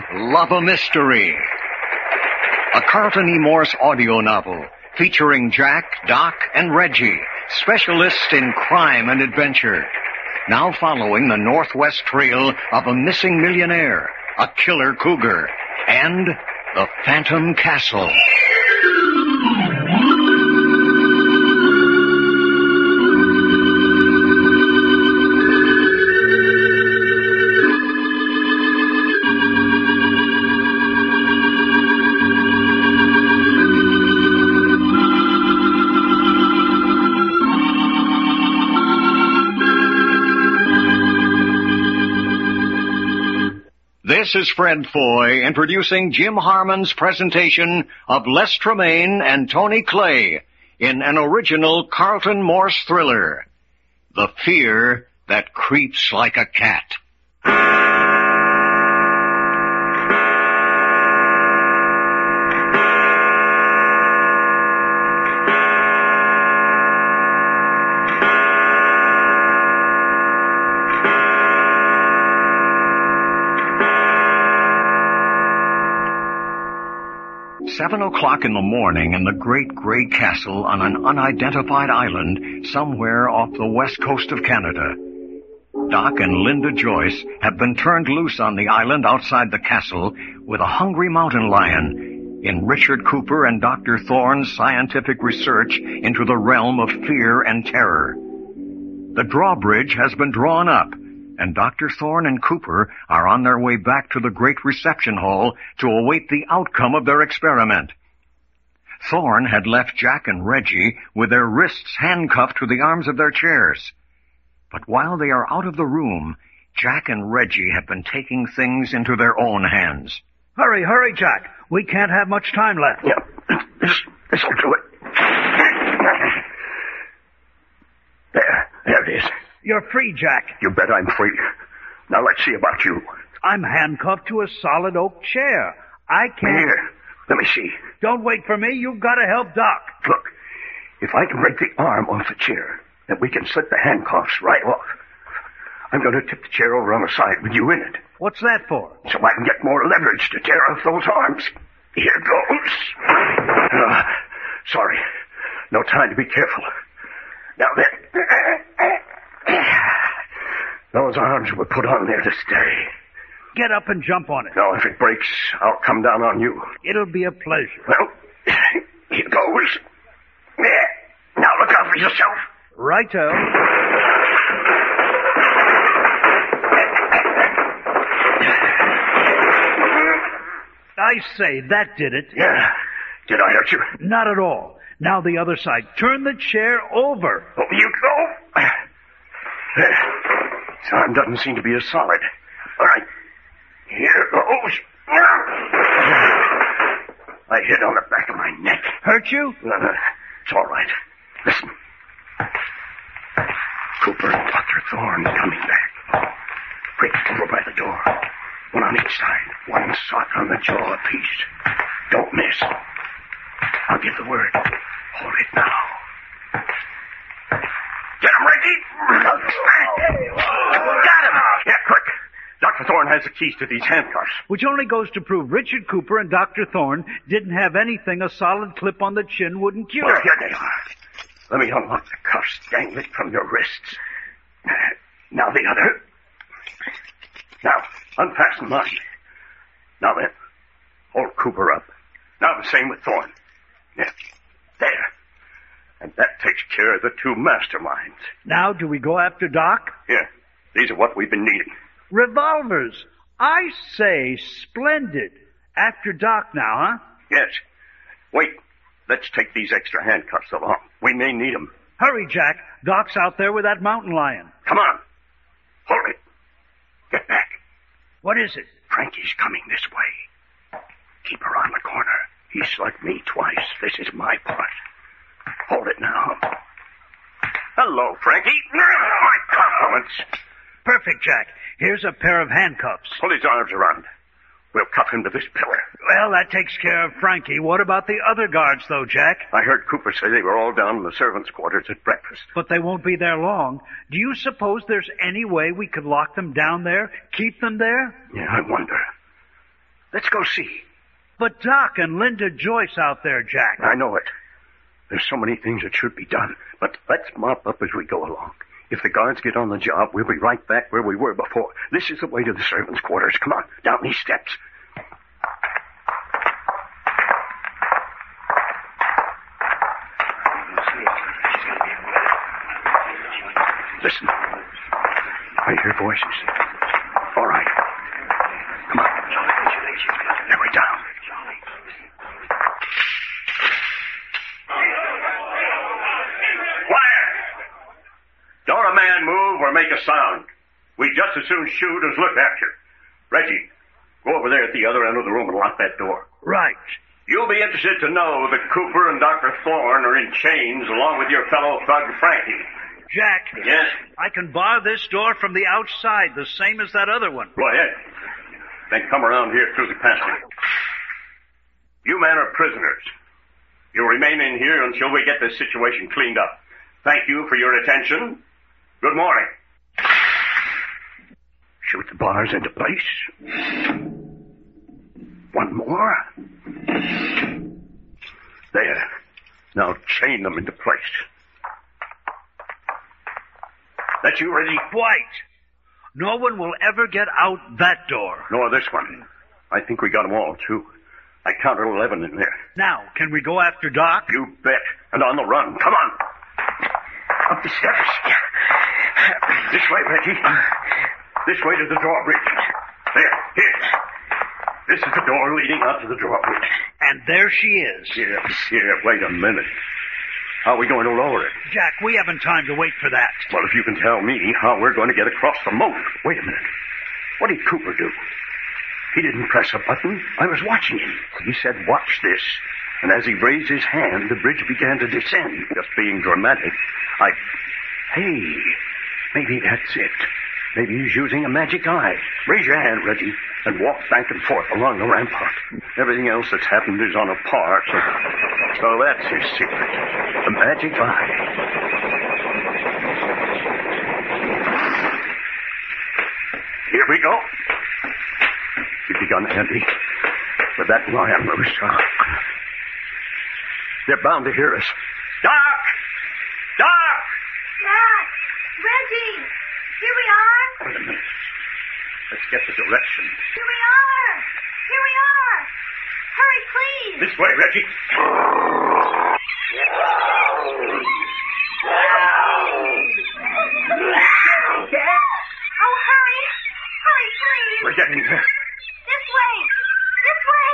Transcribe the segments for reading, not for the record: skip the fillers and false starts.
Love a Mystery. A Carlton E. Morse audio novel featuring Jack, Doc, and Reggie, specialists in crime and adventure. Now following the northwest trail of a missing millionaire, a killer cougar, and the Phantom Castle. This is Fred Foy introducing Jim Harmon's presentation of Les Tremaine and Tony Clay in an original Carlton Morse thriller, The Fear That Creeps Like a Cat. 7 o'clock in the morning in the great gray castle on an unidentified island somewhere off the west coast of Canada. Doc and Linda Joyce have been turned loose on the island outside the castle with a hungry mountain lion in Richard Cooper and Dr. Thorne's scientific research into the realm of fear and terror. The drawbridge has been drawn up, and Dr. Thorne and Cooper are on their way back to the great reception hall to await the outcome of their experiment. Thorne had left Jack and Reggie with their wrists handcuffed to the arms of their chairs. But while they are out of the room, Jack and Reggie have been taking things into their own hands. Hurry, hurry, Jack. We can't have much time left. Yeah, this'll do it. There it is. You're free, Jack. You bet I'm free. Now let's see about you. I'm handcuffed to a solid oak chair. I can't... Here, let me see. Don't wait for me. You've got to help Doc. Look, if I can break the arm off the chair, then we can slip the handcuffs right off. I'm going to tip the chair over on the side with you in it. What's that for? So I can get more leverage to tear off those arms. Here goes. Sorry. No time to be careful. Now then... Those arms were put on there to stay. Get up and jump on it. No, if it breaks, I'll come down on you. It'll be a pleasure. Well, here goes. There. Now look out for yourself. Righto. I say, that did it. Yeah. Did I hurt you? Not at all. Now the other side. Turn the chair over. Over you go. There. This arm doesn't seem to be as solid. All right. Here goes. I hit on the back of my neck. Hurt you? It's all right. Listen. Cooper and Dr. Thorne coming back. Quick, over by the door. One on each side. One shot on the jaw apiece. Don't miss. I'll give the word. Hold it now. Get him, Reggie! Got him! Yeah, quick. Dr. Thorne has the keys to these handcuffs. Which only goes to prove Richard Cooper and Dr. Thorne didn't have anything a solid clip on the chin wouldn't cure. Well, here they are. Let me unlock the cuffs dangling from your wrists. Now the other. Now, unfasten mine. Now then, hold Cooper up. Now the same with Thorne. Yeah, there. And that takes care of the two masterminds. Now, do we go after Doc? Here, these are what we've been needing. Revolvers. I say, splendid. After Doc now, huh? Yes. Wait, let's take these extra handcuffs along. We may need them. Hurry, Jack. Doc's out there with that mountain lion. Come on. Hold it. Get back. What is it? Frankie's coming this way. Keep her on the corner. He's like me twice. This is my part. Hold it now. Hello, Frankie. My compliments. Perfect, Jack. Here's a pair of handcuffs. Pull his arms around. We'll cuff him to this pillar. Well, that takes care of Frankie. What about the other guards, though, Jack? I heard Cooper say they were all down in the servants' quarters at breakfast. But they won't be there long. Do you suppose there's any way we could lock them down there? Keep them there? Yeah, I wonder. Let's go see. But Doc and Linda Joyce out there, Jack. I know it. There's so many things that should be done, but let's mop up as we go along. If the guards get on the job, we'll be right back where we were before. This is the way to the servants' quarters. Come on, down these steps. Listen. I hear voices. All right. Come on. There we're down. Quiet! Don't a man move or make a sound. We'd just as soon shoot as look at you. Reggie, go over there at the other end of the room and lock that door. Right. You'll be interested to know that Cooper and Dr. Thorne are in chains along with your fellow thug Frankie. Jack. Yes? I can bar this door from the outside, the same as that other one. Go ahead. Then come around here through the passage. You men are prisoners. You'll remain in here until we get this situation cleaned up. Thank you for your attention. Good morning. Shoot the bars into place. One more. There. Now chain them into place. That you, Reggie? Quite. No one will ever get out that door. Nor this one. I think we got them all, too. I counted 11 in there. Now, can we go after Doc? You bet. And on the run. Come on. Up the steps. This way, Reggie. This way to the drawbridge. There. Here. This is the door leading out to the drawbridge. And there she is. Here. Wait a minute. How are we going to lower it? Jack, we haven't time to wait for that. Well, if you can tell me how we're going to get across the moat. Wait a minute. What did Cooper do? He didn't press a button. I was watching him. He said, watch this. And as he raised his hand, the bridge began to descend. Just being dramatic, Hey, maybe that's it. Maybe he's using a magic eye. Raise your hand, Reggie, and walk back and forth along the rampart. Everything else that's happened is on a par, so that's his secret. The magic eye. Here we go. You've begun, Andy, with that lion loose. They're bound to hear us. Doc! Doc! Jack! Reggie! Here we are! Wait a minute. Let's get the direction. Here we are! Here we are! Hurry, please! This way, Reggie. Jack? Oh, hurry! Hurry, please! We're getting there. This way! This way!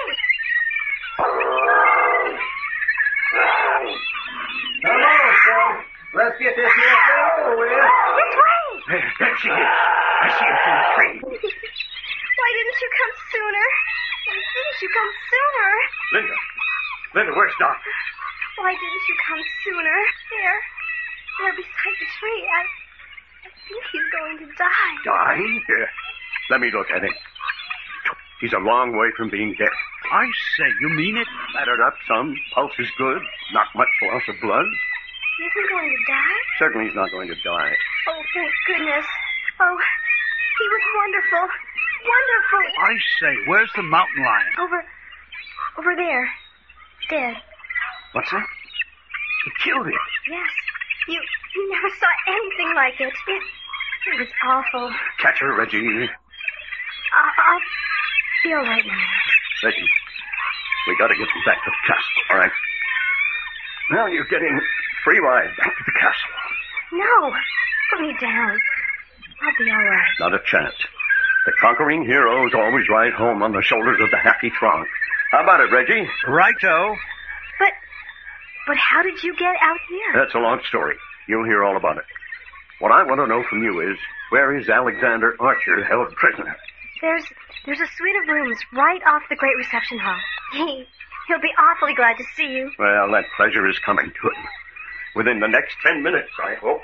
Come on, son. Let's get this here thing over with. This way! There she is. I see her through the tree. Why didn't you come sooner? Why didn't you come sooner? Linda, where's Doc? Why didn't you come sooner? There beside the tree. I think he's going to die. Die? Here. Let me look at him. He's a long way from being dead. I say, you mean it? Battered up some. Pulse is good. Not much loss of blood. He isn't going to die? Certainly he's not going to die. Oh, thank goodness. Oh, he was wonderful. Wonderful. I say, where's the mountain lion? Over there. Dead. What's that? He killed him. Yes. You never saw anything like it. It was awful. Catch her, Reggie. I'll be all right now. Reggie, we got to get them back to the castle, all right? Now you're getting free ride back to the castle. No. Put me down. I'll be all right. Not a chance. The conquering heroes always ride home on the shoulders of the happy throng. How about it, Reggie? Righto. But how did you get out here? That's a long story. You'll hear all about it. What I want to know from you is, where is Alexander Archer held prisoner? There's a suite of rooms right off the great reception hall. He'll be awfully glad to see you. Well, that pleasure is coming to him. Within the next 10 minutes, I hope.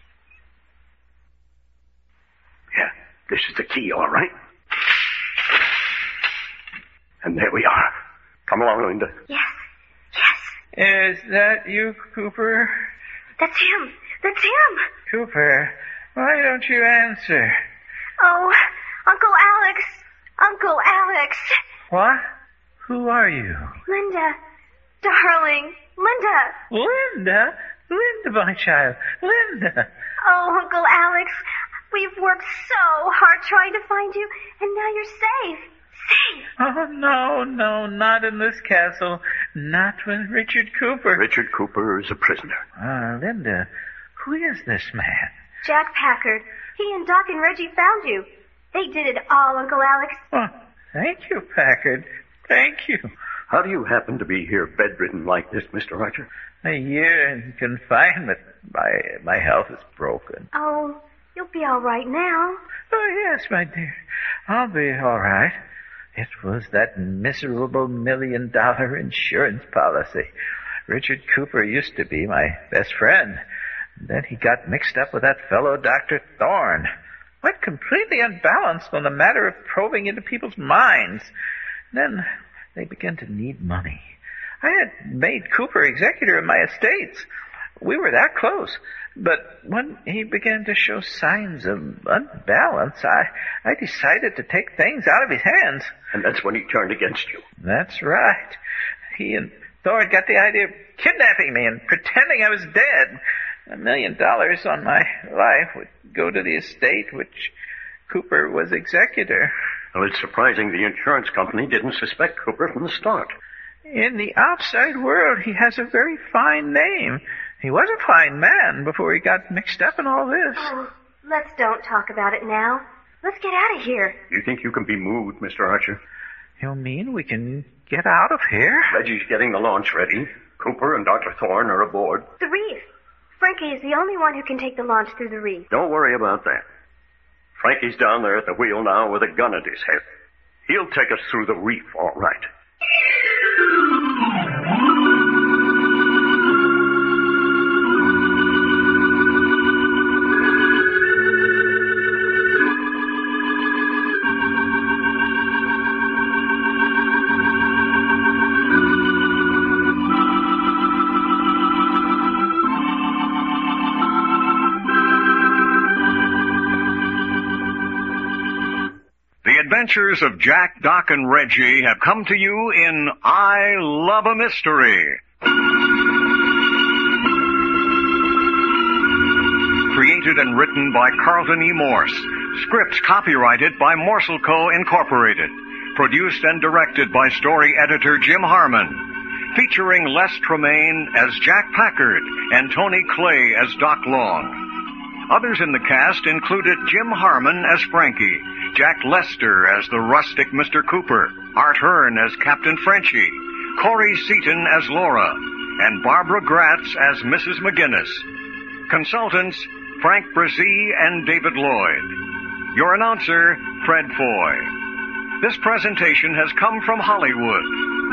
Yeah, this is the key, all right? And there we are. Come along, Linda. Yes. Is that you, Cooper? That's him. That's him. Cooper, why don't you answer? Oh, Uncle Alex. Uncle Alex. What? Who are you? Linda. Darling. Linda. Linda? Linda, my child. Linda. Oh, Uncle Alex. We've worked so hard trying to find you, and now you're safe. Safe. Oh, no, not in this castle. Not with Richard Cooper. Richard Cooper is a prisoner. Linda, who is this man? Jack Packard. He and Doc and Reggie found you. They did it all, Uncle Alex. Oh, thank you, Packard. Thank you. How do you happen to be here bedridden like this, Mr. Archer? A year in confinement. My health is broken. Oh, you'll be all right now. Oh, yes, my dear. I'll be all right. It was that miserable $1 million insurance policy. Richard Cooper used to be my best friend. Then he got mixed up with that fellow Dr. Thorne. Went completely unbalanced on the matter of probing into people's minds. Then they began to need money. I had made Cooper executor of my estates. We were that close. But when he began to show signs of unbalance, I decided to take things out of his hands. And that's when he turned against you. That's right. He and Thorne got the idea of kidnapping me and pretending I was dead. $1 million on my life would go to the estate which Cooper was executor. Well, it's surprising the insurance company didn't suspect Cooper from the start. In the outside world, he has a very fine name. He was a fine man before he got mixed up in all this. Oh, let's don't talk about it now. Let's get out of here. You think you can be moved, Mr. Archer? You mean we can get out of here? Reggie's getting the launch ready. Cooper and Dr. Thorne are aboard. The reef. Frankie is the only one who can take the launch through the reef. Don't worry about that. Frankie's down there at the wheel now with a gun at his head. He'll take us through the reef, all right. The adventures of Jack, Doc, and Reggie have come to you in I Love a Mystery. Created and written by Carlton E. Morse. Scripts copyrighted by Morsel Co. Incorporated. Produced and directed by story editor Jim Harmon. Featuring Les Tremaine as Jack Packard and Tony Clay as Doc Long. Others in the cast included Jim Harmon as Frankie, Jack Lester as the rustic Mr. Cooper, Art Hearn as Captain Frenchie, Corey Seaton as Laura, and Barbara Gratz as Mrs. McGinnis. Consultants, Frank Brzee and David Lloyd. Your announcer, Fred Foy. This presentation has come from Hollywood.